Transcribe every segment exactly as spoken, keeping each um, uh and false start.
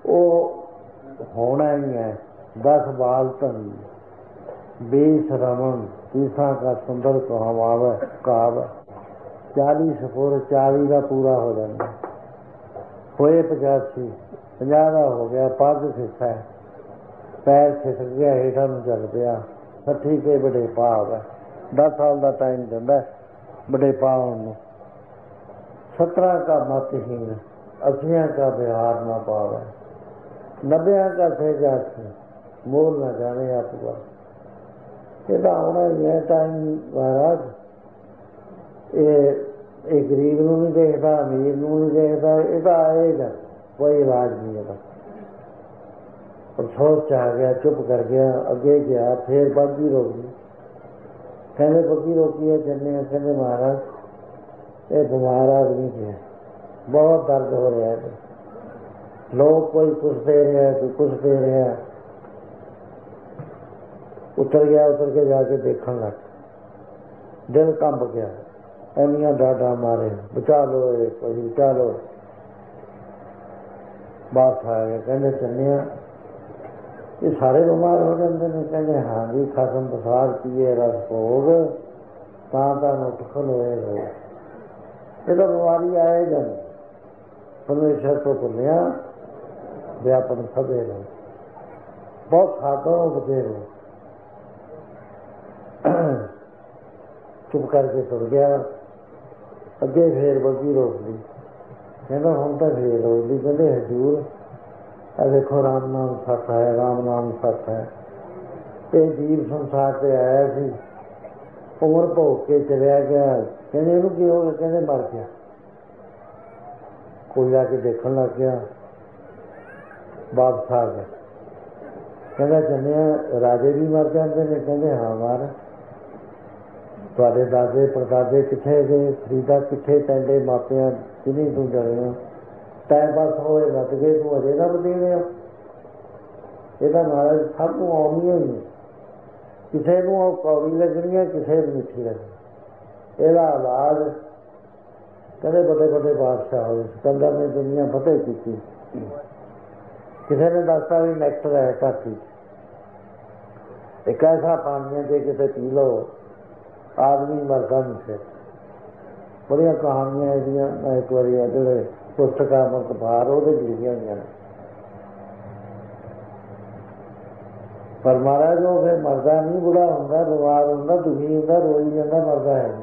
वो होना ही है। दस बाल धन बीस रमन तीसा का सुंदर कहवाव काव चालीस फुर चाली का पूरा हो जाता होए पचासी पंजाह का हो गया पग खिस्सा पैर खिसक गया हेठा नूं चल पिया सठी के बड़े भाव है दस साल का टाइम दिंदा बड़े भाव नूं सत्रह का मतहीन अस्सियां का बिहार न पावे नब्बे का सेजा मोल न जाने आपका ये आना ही है टाइम महाराज। ये एक गरीब नूं नहीं देखता अमीर नूं नहीं देखता ये आएगा कोई इलाज नहीं है। अफसोस च आ गया चुप कर गया अगे गया फिर बग्गी रोकी कहने बग्गी रोकी है चलने कहने महाराज ये बीमार आदमी है बहुत दर्द हो रहा है लोग कोई कुछ दे रहे हैं कोई कुछ दे रहे हैं। उतर गया उतर के जाके देखने लग दिल कंब गया एनिया डाडा मारे बचा लो कोई बचा लो बात आ गया कहने चलने ये सारे बीमार हो जाते हैं कहने हाँ जी खसम बसार पिए रस भोग तां उठखल होएगा ये तो बीमारी आएगा परमेश्वर तो भुलिया व्यापन सदे बहुत खादो बतेरे चुप करके तुर गया अगे फिर बग्गी रोक ली कहना हम तो फिर रोक ली कहते हजूर आ देखो राम नाम सत है राम नाम सत है ये जीव संसार से आया सी उम्र भोग के चलिया गया कहने इनू की हो गया कहने मर गया कोई आके देखने लग गया वापस आ गया कहना चलने राजे भी मर जाते हैं कहते हाँ मार तुहाडे दादे परदादे किथे गए फरीदा किथे पैंडे मापिया जिन्हीं तू डरे टाइम पास होए लग गए तू अजे ना बदे रहे यदा महाराज सब तू आनी हुई किसी को कौड़ी लगनी है किसी को मिठी लगनी यदा इलाज कदे बड़े बड़े बादशाह हुए सिकंदर ने दुनिया फतेह की किसी ने दसता भी नेक्टर है घाटी एक ऐसा पानी है जो कितने पी लो आदमी मरदा नहीं फिर बड़िया कहानियां ਇਹਦੀਆਂ मैं एक बार जो पुस्तक अमृत बाहर वो लिखिया हुई पर महाराज वो फिर मरदा नहीं बुढ़ा होंगे बीमार होंगे दुखी होंगे रोई जाता मरदा है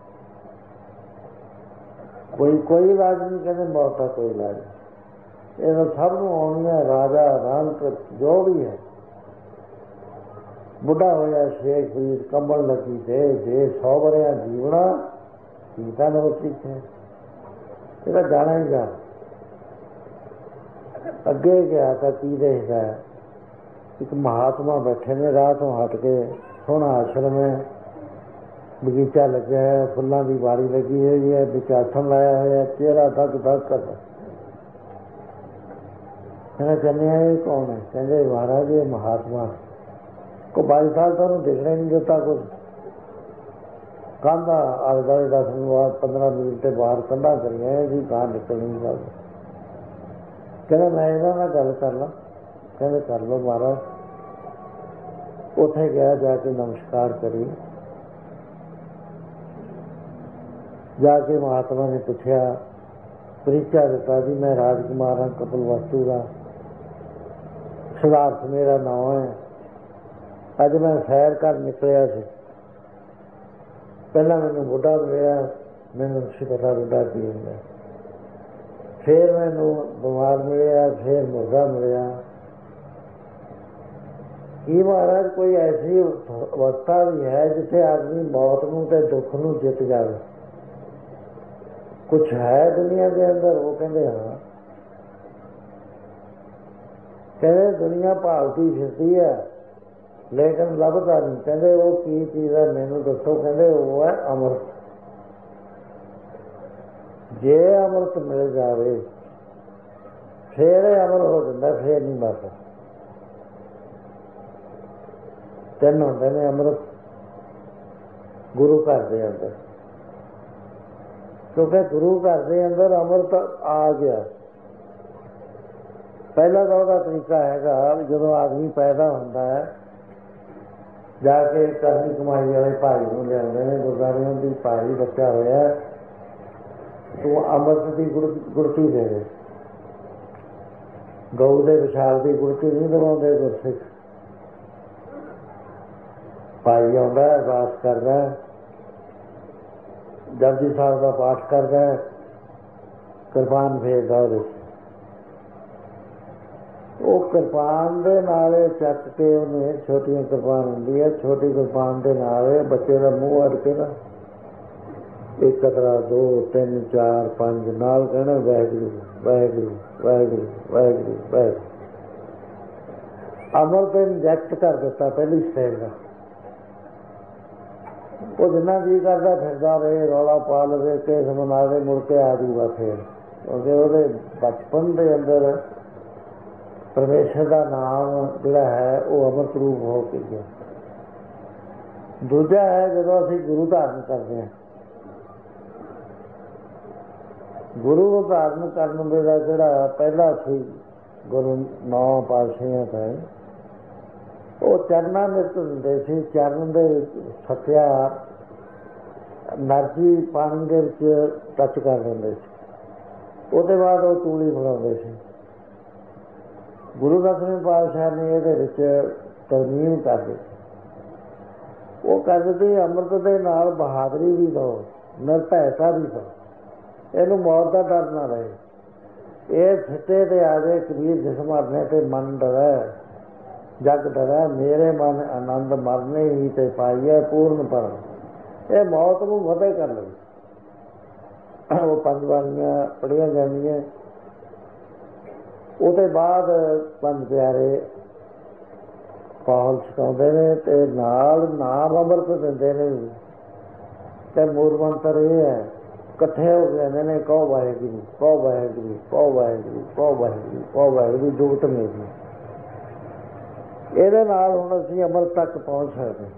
कोई कोई इलाज नहीं कहते मौत का कोई इलाज नहीं ये सब आनी है राजा रंक जो भी है बुढ़ा होया शेख फरीद कंबल लगी दे दे सौ बरिया जीवना सीता नवसिक है ये जाना ही जाना अगे गया था की देखा एक महात्मा बैठे ने राह तो हट के सोहना आश्रम है बगीचा लगे है फुलों की बाड़ी लगी हुई है बिचासन लाया हुआ चेहरा धक धक कर कहना चलने ये कौन है कहते महाराज ये महात्मा को बाईस साल तो देखने नहीं देता कुछ कंधा आले दुआले दस मिनट पंद्रह मिनट के बाहर कंधा करिए जी कहाँ निकल नहीं सकते कहना मैं इन्होंने गल कर ला कहते कर लो महाराज उथे गया जाके नमस्कार करी जाके महात्मा ने पूछा परिचय दिता जी मैं राजकुमार हाँ कपिल वस्तु का सिद्धार्थ मेरा नाम है अज मैं सैर कर निकलिया से पहला मैनू बुढ़ा मिलिया मैनू नहीं पता बुढ़ा की होंगे फिर मैनू बीमार मिलिया फिर मुर्गा मिलिया कि महाराज कोई ऐसी अवस्था भी है जिथे आदमी मौत नूं ते दुख नूं जित जाए कुछ है दुनिया के अंदर वो कहते हाँ कहते दुनिया भालती फिरती है लेकिन लभदा नहीं कहते वो की चीज है मैनू दसो कहते वो है अमृत जे अमृत मिल जाए फिर अमर हो जाता फिर नहीं मरता तीन होंगे ने अमृत गुरु घर के अंदर क्योंकि गुरु घर के अंदर अमृत आ गया ਪਹਿਲਾ ਤਾਂ ਉਹਦਾ ਤਰੀਕਾ ਹੈਗਾ ਵੀ ਜਦੋਂ ਆਦਮੀ ਪੈਦਾ ਹੁੰਦਾ ਹੈ ਜਾ ਕੇ ਕਰਨੀ ਕਮਾਈ ਵਾਲੇ ਭਾਈ ਨੂੰ ਲਿਆਉਂਦੇ ਨੇ ਗੁਰਦੁਆਰਿਆਂ ਦੀ, ਭਾਈ ਬੱਚਾ ਹੋਇਆ ਤੂੰ ਅੰਮ੍ਰਿਤ ਦੀ ਗੁੜ ਗੁੜਤੀ ਦੇ ਦੇ। ਗਊ ਦੇ ਵਿਸ਼ਾਲ ਦੀ ਗੁੜਤੀ ਨਹੀਂ ਦਵਾਉਂਦੇ ਗੁਰਸਿੱਖ। ਭਾਈ ਆਉਂਦਾ ਅਰਦਾਸ ਕਰਦਾ, ਜਪਜੀ ਸਾਹਿਬ ਦਾ ਪਾਠ ਕਰਦਾ, ਕਿਰਪਾਨ ਫੇਰਦਾ ਉਹਦੇ। ਉਹ ਕਿਰਪਾਨ ਦੇ ਨਾਲ ਚੱਕ ਕੇ ਉਹਨੇ, ਛੋਟੀਆਂ ਕਿਰਪਾਨ ਹੁੰਦੀ ਹੈ, ਛੋਟੀ ਕਿਰਪਾਨ ਦੇ ਨਾਲ ਬੱਚੇ ਦਾ ਮੂੰਹ ਅੜ ਕੇ ਨਾ ਇੱਕ ਕਤਰਾ, ਦੋ, ਤਿੰਨ, ਚਾਰ, ਪੰਜ ਨਾਲ ਕਹਿਣਾ ਵਾਹਿਗੁਰੂ ਵਾਹਿਗੁਰੂ ਵਾਹਿਗੁਰੂ ਵਾਹਿਗੁਰੂ ਵਾਹਿਗੁਰੂ। ਅੰਮ੍ਰਿਤ ਇੰਜੈਕਟ ਕਰ ਦਿੱਤਾ ਪਹਿਲੀ ਸਟੇਜ ਦਾ। ਉਹ ਜਿੰਨਾ ਜੀ ਕਰਦਾ ਫਿਰਦਾ ਰਹੇ, ਰੌਲਾ ਪਾ ਲਵੇ, ਕੇਸ ਮਨਾ ਦੇ, ਮੁੜ ਕੇ ਆ ਜੂਗਾ ਫੇਰ। ਕਿਉਂਕਿ ਉਹਦੇ ਬਚਪਨ ਦੇ ਅੰਦਰ ਪਰਮੇਸ਼ਰ ਦਾ ਨਾਮ ਜਿਹੜਾ ਹੈ ਉਹ ਅੰਮ੍ਰਿਤ ਰੂਪ ਹੋ ਕੇ ਗਿਆ। ਦੂਜਾ ਹੈ ਜਦੋਂ ਅਸੀਂ ਗੁਰੂ ਧਾਰਨ ਕਰਦੇ ਹਾਂ, ਗੁਰੂ ਨੂੰ ਧਾਰਨ ਕਰਨ ਦੇ ਦਾ ਜਿਹੜਾ ਪਹਿਲਾ ਸੀ ਗੁਰੂ ਨੌ ਪਾਤਸ਼ਾਹੀਆਂ ਦਾ, ਉਹ ਚਰਨਾਂ ਵਿੱਚ ਹੁੰਦੇ ਸੀ। ਚਰਨ ਦੇ ਵਿੱਚ ਸੱਤਿਆ ਨਰਜੀ ਪਾਣੀ ਦੇ ਵਿੱਚ ਟੱਚ ਕਰ ਦਿੰਦੇ ਸੀ। ਉਹਦੇ ਬਾਅਦ ਉਹ ਤੂਲੀ ਫੜਾਉਂਦੇ ਸੀ। ਗੁਰੂ ਦਸਵੇਂ ਪਾਤਸ਼ਾਹ ਨੇ ਇਹਦੇ ਵਿੱਚ ਤਰਮੀਮ ਕਰ ਦਿੱਤੀ। ਉਹ ਕਹਿੰਦੇ ਅੰਮ੍ਰਿਤ ਦੇ ਨਾਲ ਬਹਾਦਰੀ ਵੀ ਦਿਓ, ਨਿਰਭੈਤਾ ਵੀ ਦਿਓ, ਇਹਨੂੰ ਮੌਤ ਦਾ ਡਰ ਨਾ ਰਹੇ। ਇਹ ਫਿੱਟੇ ਤੇ ਆ ਜਾਏ ਕਬੀਰ, ਜਿਸ ਮਰਨੇ ਤੇ ਮਨ ਡਰੈ ਜਗ ਡਰੈ, ਮੇਰੇ ਮਨ ਆਨੰਦ ਮਰਨੇ ਹੀ ਤੇ ਪਾਈਏ ਪੂਰਨ ਪਰਮ। ਇਹ ਮੌਤ ਨੂੰ ਫਤਿਹ ਕਰ ਲਵੇ। ਉਹ ਪੰਜ ਬਾਣੀਆਂ ਪੜ੍ਹੀਆਂ ਜਾਂਦੀਆਂ। ਉਹਦੇ ਬਾਅਦ ਪੰਜ ਪਿਆਰੇ ਪਾਹੁਲ ਛਕਾਉਂਦੇ ਨੇ ਤੇ ਨਾਲ ਨਾਮ ਅੰਮ੍ਰਿਤ ਦਿੰਦੇ ਨੇ। ਤੇ ਮੂਲ ਮੰਤਰ ਇਹ ਹੈ, ਇਕੱਠੇ ਹੋ ਕੇ ਕਹਿੰਦੇ ਨੇ ਕਹੋ ਵਾਹਿਗੁਰੂ ਕਹੋ ਵਾਹਿਗੁਰੂ ਕਹੋ ਵਾਹਿਗੁਰੂ ਕਹੋ ਵਾਹਿਗੁਰੂ ਕਹੋ ਵਾਹਿਗੁਰੂ ਜੁਗਤ ਮੇਰੀ। ਇਹਦੇ ਨਾਲ ਹੁਣ ਅਸੀਂ ਅੰਮ੍ਰਿਤ ਤੱਕ ਪਹੁੰਚ ਸਕਦੇ।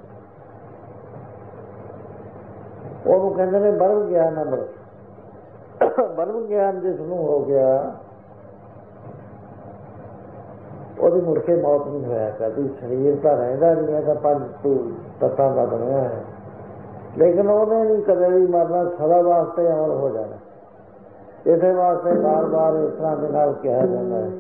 ਉਹਨੂੰ ਕਹਿੰਦੇ ਨੇ ਬਰਮ ਗਿਆਨ ਅੰਮ੍ਰਿਤ। ਬਰਮ ਗਿਆਨ ਜਿਸ ਨੂੰ ਹੋ ਗਿਆ ਉਹਦੀ ਮੁੜ ਕੇ ਮੌਤ ਨਹੀਂ ਹੋਇਆ ਕਰਦੀ। ਸਰੀਰ ਤਾਂ ਰਹਿੰਦਾ ਨਹੀਂ ਹੈ, ਤਾਂ ਪੰਜ ਤੱਤਾਂ ਦਾ ਬਣਿਆ ਹੈ, ਲੇਕਿਨ ਉਹਨੇ ਨਹੀਂ ਕਦੇ ਵੀ ਮਰਨਾ, ਸਦਾ ਵਾਸਤੇ ਅਮਰ ਹੋ ਜਾਣਾ। ਇਸੇ ਵਾਸਤੇ ਬਾਰ ਬਾਰ ਇਸ ਤਰ੍ਹਾਂ ਦੇ ਨਾਲ ਕਿਹਾ ਜਾਂਦਾ ਹੈ।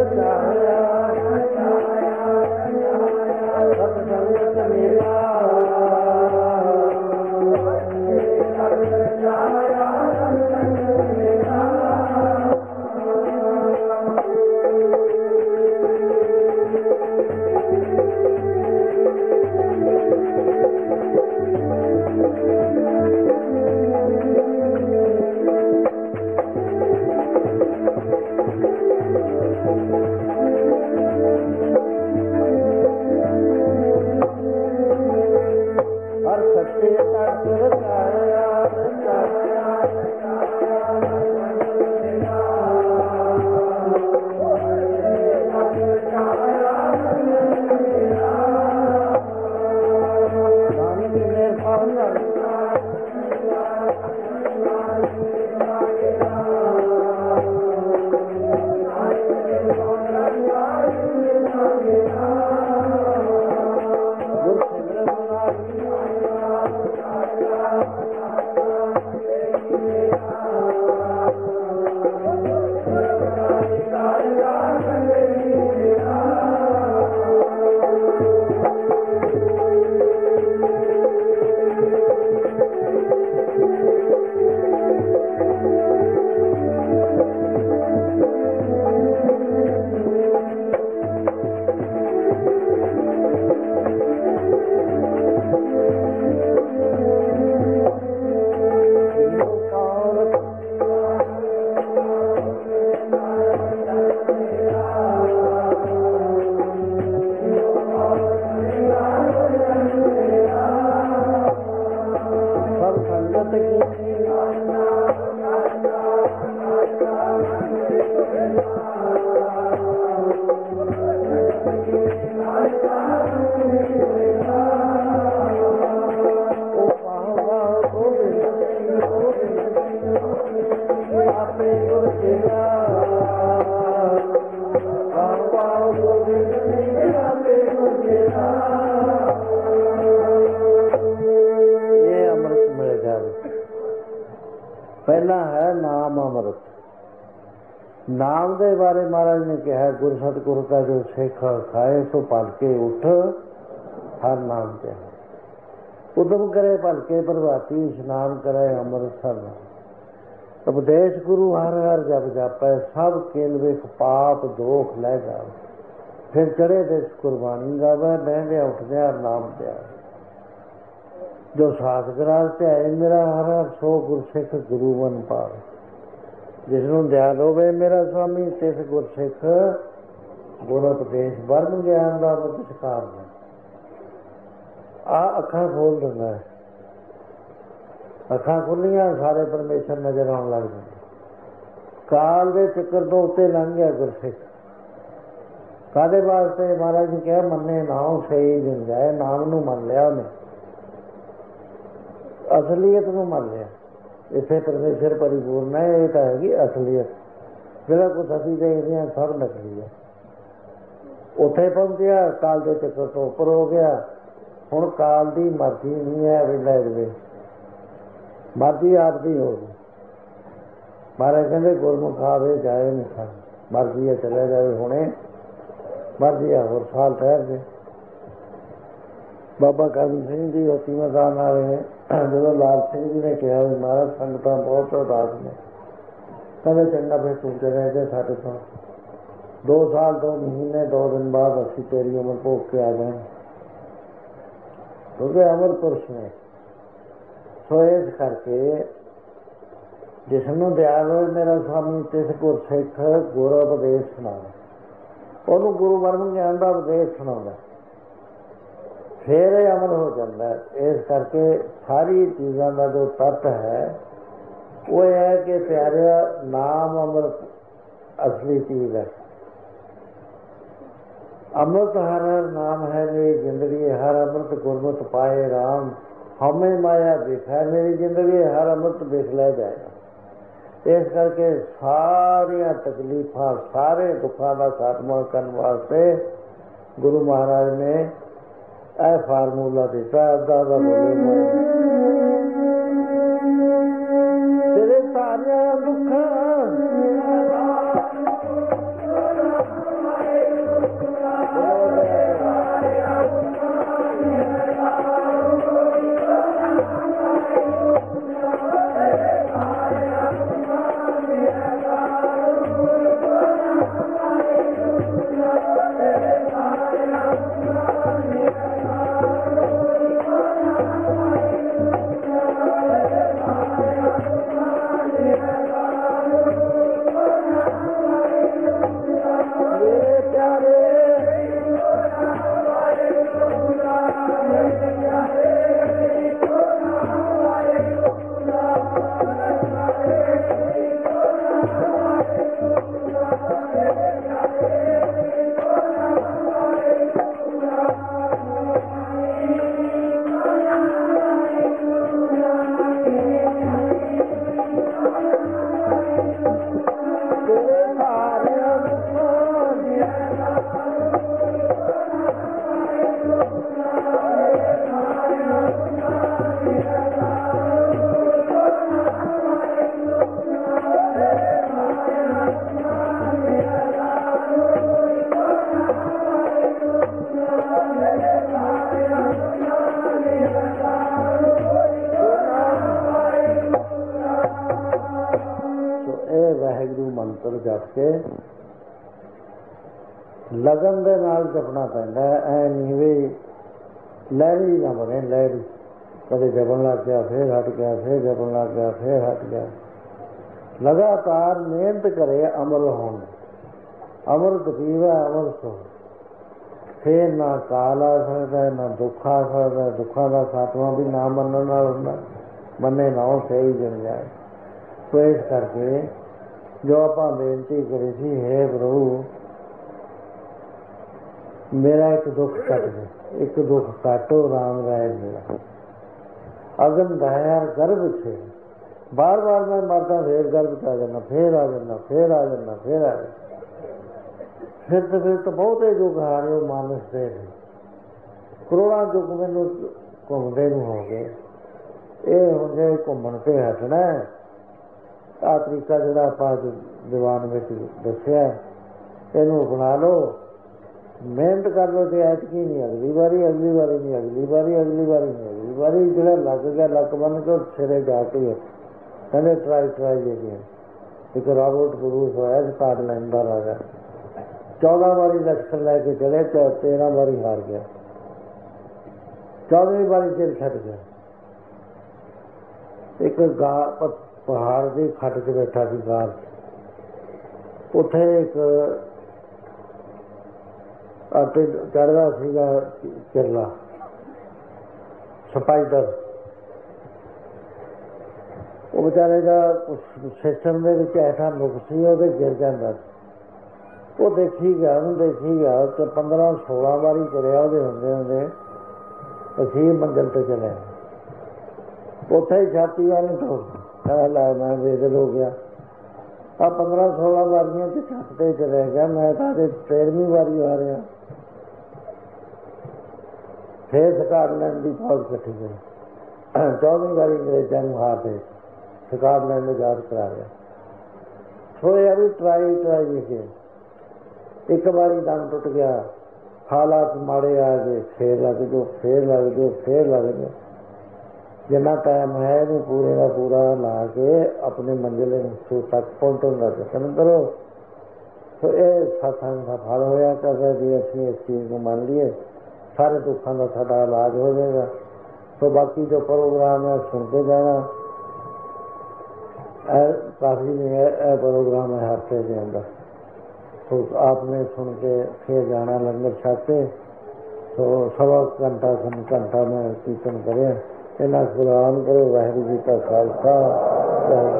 ਰਚਾਇਆ ਸਤ ਸੰਗਤ ਮੇਲਾ ਪਹਿਲਾ ਹੈ ਨਾਮ ਅੰਮ੍ਰਿਤ। ਨਾਮ ਦੇ ਬਾਰੇ ਮਹਾਰਾਜ ਨੇ ਕਿਹਾ ਗੁਰ ਸਤਿਗੁਰ ਕਾ ਜੋ ਸਿੱਖ ਖਾਏ ਸੋ ਭਲਕੇ ਉੱਠ ਹਰ ਨਾਮ ਤੇ ਉਦਮ ਕਰੇ ਭਲਕੇ ਪ੍ਰਭਾਤੀ ਇਸ਼ਨਾਨ ਕਰੇ ਅੰਮ੍ਰਿਤਸਰ ਉਪਦੇਸ਼ ਗੁਰੂ ਹਰ ਹਰ ਜਪ ਜਾਪੈ ਸਭ ਕੇਲ ਵੇਖ ਪਾਪ ਦੋਖ ਲੈ ਜਾਵੇ ਫਿਰ ਚੜੇ ਦੇ ਕੁਰਬਾਨੀ ਗਾਵੇ ਬਹਿੰਦਿਆਂ ਉੱਠਦਿਆਂ ਨਾਮ ਦਿਆ ਜੋ ਸਾਧਗਰਾਜ ਧਿਆਏ ਮੇਰਾ ਹਰ ਹਰ ਸੋ ਗੁਰਸਿੱਖ ਗੁਰੂ ਬਨ ਪਾਵੇ ਜਿਸਨੂੰ ਦਿਆਲ ਹੋਵੇ ਮੇਰਾ ਸਵਾਮੀ ਤਿਸ ਗੁਰਸਿੱਖ ਗੁਰ ਉਪਦੇਸ਼ ਬਰਮ ਗਿਆਨ ਦਾ ਵਿਚਕਾਰ ਹੈ। ਆ ਅੱਖਾਂ ਖੋਲ ਦਿੰਦਾ ਹੈ, ਅੱਖਾਂ ਖੁੱਲੀਆਂ ਸਾਰੇ ਪਰਮੇਸ਼ਰ ਨਜ਼ਰ ਆਉਣ ਲੱਗ ਜਾਂਦੇ। ਕਾਲ ਦੇ ਚੱਕਰ ਤੋਂ ਉੱਤੇ ਲੰਘ ਗਿਆ ਗੁਰਸਿੱਖ। ਕਾਹਦੇ ਵਾਸਤੇ? ਮਹਾਰਾਜ ਨੇ ਕਿਹਾ ਮੰਨੇ ਨਾਮ ਸਹੀ ਦਿਨ ਜਾਏ। ਨਾਮ ਨੂੰ ਮੰਨ ਲਿਆ ਉਹਨੇ, ਅਸਲੀਅਤ ਨੂੰ ਮੰਨ ਲਿਆ। ਇੱਥੇ ਪਰਮੇਸ਼ਰ ਪਰਿਪੂਰਨ ਹੈ, ਇਹ ਤਾਂ ਹੈਗੀ ਅਸਲੀਅਤ। ਜਿਹੜਾ ਕੁਛ ਅਸੀਂ ਦੇਖਦੇ ਹਾਂ ਸਭ ਨਕਲੀ ਹੈ। ਉੱਥੇ ਪਹੁੰਚਿਆ, ਕਾਲ ਦੇ ਚੱਕਰ ਤੋਂ ਉੱਪਰ ਹੋ ਗਿਆ। ਹੁਣ ਕਾਲ ਦੀ ਮਰਜ਼ੀ ਨਹੀਂ ਹੈ ਵੀ ਲੈ ਜਾਵੇ, ਮਰਜ਼ੀ ਆਪ ਦੀ ਹੋ ਗਈ। ਮਹਾਰਾਜ ਕਹਿੰਦੇ ਗੁਰਮੁਖ ਆਵੇ ਜਾਏ ਨਹੀਂ, ਮਰਜ਼ੀ ਹੈ ਚਲੇ ਜਾਵੇ ਹੁਣੇ, ਮਰਜ਼ੀ ਆ ਹੋਰ ਸਾਲ ਠਹਿਰ ਜੇ। ਬਾਬਾ ਕਰਮ ਸਿੰਘ ਜੀ ਹਤੀਮਾ ਸਾਹਿਬ ਨਾਲ ਜਦੋਂ ਲਾਲ ਸਿੰਘ ਜੀ ਨੇ ਕਿਹਾ ਵੀ ਮਹਾਰਾਜ ਸੰਗਤਾਂ ਬਹੁਤ ਉਦਾਸ ਨੇ, ਕਹਿੰਦੇ ਚੰਗਾ ਫਿਰ ਤੂੰ ਚਲੇ ਜਾ ਸਾਡੇ ਤੋਂ, ਦੋ ਸਾਲ ਦੋ ਮਹੀਨੇ ਦੋ ਦਿਨ ਬਾਅਦ ਅਸੀਂ ਤੇਰੀ ਉਮਰ ਭੋਗ ਕੇ ਆ ਜਾਏ, ਕਿਉਂਕਿ ਅਮਰ ਪੁਰਸ਼ ਨੇ। ਸੋ ਇਸ ਕਰਕੇ ਜਿਸ ਨੂੰ ਦਿਆਲ ਹੋਏ ਮੇਰਾ ਸਵਾਮੀ ਤਿਸ ਗੁਰ ਸਿੱਖ ਗੁਰ ਉਪਦੇਸ਼ ਸੁਣਾਵੇ, ਉਹਨੂੰ ਗੁਰੂ ਬ੍ਰਹਮ ਗਿਆਨ ਦਾ ਉਪਦੇਸ਼ ਸੁਣਾਉਂਦਾ, ਫਿਰ ਇਹ ਅਮਲ ਹੋ ਜਾਂਦਾ। ਇਸ ਕਰਕੇ ਸਾਰੀ ਚੀਜ਼ਾਂ ਦਾ ਜੋ ਤੱਤ ਹੈ ਉਹ ਇਹ ਹੈ ਕਿ ਪਿਆਰਿਆ ਨਾਮ ਅੰਮ੍ਰਿਤ ਅਸਲੀ ਚੀਜ਼ ਹੈ। ਅੰਮ੍ਰਿਤ ਹਰ ਹਰ ਨਾਮ ਹੈ ਮੇਰੀ ਜ਼ਿੰਦਗੀ, ਹਰ ਅੰਮ੍ਰਿਤ ਗੁਰਮਤਿ ਪਾਏ ਰਾਮ, ਹਉਮੈ ਮਾਇਆ ਵਿਖੈ ਮੇਰੀ ਜ਼ਿੰਦਗੀ, ਹਰ ਅੰਮ੍ਰਿਤ ਵਿਖ ਲੈ ਜਾਏਗਾ। ਇਸ ਕਰਕੇ ਸਾਰੀਆਂ ਤਕਲੀਫਾਂ ਸਾਰੇ ਦੁੱਖਾਂ ਦਾ ਖਾਤਮਾ ਕਰਨ ਵਾਸਤੇ ਗੁਰੂ ਮਹਾਰਾਜ ਨੇ ਇਹ ਫਾਰਮੂਲਾ ਦਿੱਤਾ। ਅੱਧਾ ਦਾ ਬੋਲੇ ਤੇਰੇ ਸਾਰਿਆਂ ਦੁੱਖਾਂ ਵਾਹਿਗੁਰੂ ਮੰਤਰ ਜਪ ਕੇ ਲਗਨ ਦੇ ਨਾਲ ਜਪਣਾ ਪੈਂਦਾ। ਐ ਨਹੀਂ ਵੀ ਲਹਿਰੀ ਨਾ ਬਣੇ, ਲਹਿਰੀ ਕਦੇ ਜਪਣ ਲੱਗ ਗਿਆ ਫੇਰ ਹਟ ਗਿਆ, ਫੇਰ ਜਪਣ ਲੱਗ ਗਿਆ ਫੇਰ ਹਟ ਗਿਆ। ਲਗਾਤਾਰ ਮਿਹਨਤ ਕਰੇ ਅਮਰ ਹੋਣ। ਅੰਮ੍ਰਿਤ ਪੀਵੇ ਅੰਮ੍ਰਿਤ ਸੋ, ਫੇਰ ਨਾ ਕਾਲ ਆ ਸਕਦਾ ਨਾ ਦੁੱਖ ਆ ਸਕਦਾ। ਦੁੱਖਾਂ ਦਾ ਖਾਤਮਾ ਵੀ ਨਾ ਮੰਨਣ ਨਾਲ ਹੁੰਦਾ, ਮੰਨੇ ਨਾ ਉਹ ਸਹੀ ਜਨ ਜਾਏ। ਸੋ ਇਸ ਕਰਕੇ ਜੋ ਆਪਾਂ ਬੇਨਤੀ ਕਰੀ ਸੀ, ਹੇ ਪ੍ਰਭੂ ਮੇਰਾ ਇੱਕ ਦੁੱਖ ਕੱਟ ਦੇ, ਇੱਕ ਦੁੱਖ ਕਾਟੋ ਰਾਮ ਰਾਏ ਮੇਰਾ। ਅਗਨ ਦਇਆ ਗਰਭ ਛੇ, ਬਾਰ ਬਾਰ ਮੈਂ ਮਰਦਾ ਫੇਰ ਗਰਭ ਚ ਆ ਜਾਂਦਾ, ਫੇਰ ਆ ਜਾਂਦਾ, ਫੇਰ ਆ ਜਾਂਦਾ, ਫੇਰ ਆ ਜਾਂਦਾ। ਫਿਰ ਤਾਂ ਫਿਰ ਤਾਂ ਬਹੁਤੇ ਯੁੱਗ ਹਾਰੇ ਉਹ ਮਾਨਸ ਦੇ ਨੇ, ਕਰੋੜਾਂ ਯੁੱਗ ਮੈਨੂੰ ਘੁੰਮਦੇ ਨੂੰ ਹੋ ਗਏ। ਇਹ ਹੁਣ ਜੇ ਘੁੰਮਣ ਤੇ ਹਟਣਾ ਆਹ ਤਰੀਕਾ ਜਿਹੜਾ ਆਪਾਂ ਦੀਵਾਨ ਵਿੱਚ ਦੱਸਿਆ, ਇਹਨੂੰ ਅਪਣਾ ਲਓ, ਮਿਹਨਤ ਕਰ ਲਓ ਤੇ ਐਤਕੀ ਨਹੀਂ, ਅਗਲੀ ਵਾਰੀ ਅਗਲੀ ਵਾਰੀ ਨਹੀਂ, ਅਗਲੀ ਵਾਰੀ ਅਗਲੀ ਵਾਰੀ ਨਹੀਂ, ਅਗਲੀ ਵਾਰੀ ਜਿਹੜਾ ਲੱਗ ਗਿਆ ਲੱਕ ਬੰਨ ਕੇ ਸਿਰੇ ਜਾ ਕੇ ਕਹਿੰਦੇ ਟਰਾਈ ਟਰਾਈ ਜੇ ਗਏ। ਇੱਕ ਰਾਬਰਟ ਬਰੂਸ ਹੋਇਆ ਸਕਾਟਲੈਂਡ ਦਾ ਰਾਜਾ, ਚੌਦਾਂ ਵਾਰੀ ਇਲੈਕਸ਼ਨ ਲੈ ਕੇ ਚੜੇ, ਤੇਰਾਂ ਵਾਰੀ ਹਾਰ ਗਿਆ, ਚੌਦਵੀਂ ਵਾਰੀ ਜੇਲ੍ਹ ਛੱਡ ਗਿਆ। ਇੱਕ ਗਾ ਪਹਾੜ ਦੀ ਖੱਡ 'ਚ ਬੈਠਾ ਸੀ ਗਾਰ, ਉੱਥੇ ਇੱਕ ਅਤੇ ਚੜ੍ਹਦਾ ਸੀਗਾ ਕਿਰਲਾ ਸਪਾਈਡਰ। ਉਹ ਵਿਚਾਰੇ ਦਾ ਸਿਸਟਮ ਦੇ ਵਿੱਚ ਐਸਾ ਨੁਕਸ ਸੀ, ਉਹਦੇ ਗਿਰ ਜਾਂਦਾ ਸੀ। ਉਹ ਦੇਖੀ ਗਿਆ, ਉਹਨੂੰ ਦੇਖੀ ਗਿਆ ਤੇ ਪੰਦਰਾਂ ਸੋਲਾਂ ਵਾਰੀ ਚੜਿਆ, ਉਹਦੇ ਹੁੰਦੇ ਹੁੰਦੇ ਅਸੀਂ ਮੰਜ਼ਿਲ ਤੇ ਚਲੇ। ਉੱਥੇ ਹੀ ਛਾਤੀ ਵੱਲ ਤੋਂ ਕਹਿੰਦਾ ਲੈ ਮੈਂ ਬੇਦਲ ਹੋ ਗਿਆ। ਆ ਪੰਦਰਾਂ ਸੋਲਾਂ ਵਾਰੀਆਂ ਤੇ ਛੱਤ ਤੇ ਚਲੇ ਗਿਆ, ਮੈਂ ਤਾਂ ਅਜੇ ਤੇਰਵੀਂ ਵਾਰੀ ਆ ਰਿਹਾ। ਫੇਰ ਸਕਾਟਲੈਂਡ ਦੀ ਫੌਜ ਇਕੱਠੀ ਗਈ, ਚੌਵੀਂ ਵਾਰੀ ਅੰਗਰੇਜ਼ਾਂ ਨੂੰ ਹਾਰ ਦੇ ਸਕਾਟਲੈਂਡ ਨੂੰ ਯਾਦ ਕਰਾ ਰਿਹਾ। ਸੋ ਇਹ ਵੀ ਟਰਾਈ ਟਰਾਈ ਕੇ ਇੱਕ ਵਾਰੀ ਦਮ ਟੁੱਟ ਗਿਆ, ਹਾਲਾਤ ਮਾੜੇ ਆ ਗਏ, ਫੇਰ ਲੱਗ ਜਾਓ, ਫੇਰ ਲੱਗ ਜਾਓ, ਫੇਰ ਲੱਗ ਜਾਓ। ਜਿੰਨਾ ਟਾਈਮ ਹੈ ਇਹਨੂੰ ਪੂਰੇ ਦਾ ਪੂਰਾ ਲਾ ਕੇ ਆਪਣੇ ਮੰਜ਼ਿਲ ਤੱਕ ਪਹੁੰਚਣ ਦਾ ਯਤਨ ਕਰੋ। ਸੋ ਇਹ ਸਤਸੰਗ ਦਾ ਫਲ ਹੋਇਆ ਕਰਦੇ ਵੀ ਅਸੀਂ ਇਸ ਚੀਜ਼ ਨੂੰ ਮੰਨ ਲਈਏ, ਸਾਰੇ ਦੁੱਖਾਂ ਦਾ ਸਾਡਾ ਇਲਾਜ ਹੋ ਜਾਏਗਾ। ਸੋ ਬਾਕੀ ਜੋ ਪ੍ਰੋਗਰਾਮ ਹੈ ਸੁਣਦੇ ਜਾਣਾ। ਇਹ ਕਾਫੀ ਨਹੀਂ ਹੈ, ਇਹ ਪ੍ਰੋਗਰਾਮ ਹੈ ਹਫ਼ਤੇ ਦੇ ਅੰਦਰ। तो आपने सुन के फिर जाना लंगर छक के, तो सवा घंटा घंटा में कीर्तन करें। इन्ना गुलाम करो। वाहिगुरू जी का खालसा।